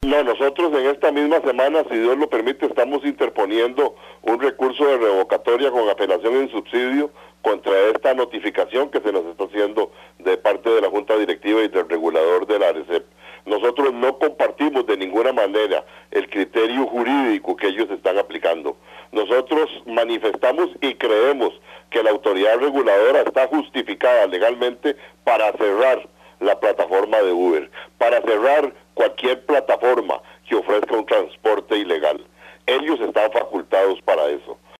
No, nosotros en esta misma semana, si Dios lo permite, estamos interponiendo un recurso de revocatoria con apelación en subsidio contra esta notificación que se nos está haciendo de parte de la Junta Directiva y del regulador de la ARECEP. Nosotros no compartimos de ninguna manera el criterio jurídico que ellos están aplicando. Nosotros manifestamos y creemos que la autoridad reguladora está justificada legalmente para cerrar la plataforma de Uber, para cerrar cualquier plataforma que ofrezca un transporte ilegal. Ellos están facultados para eso.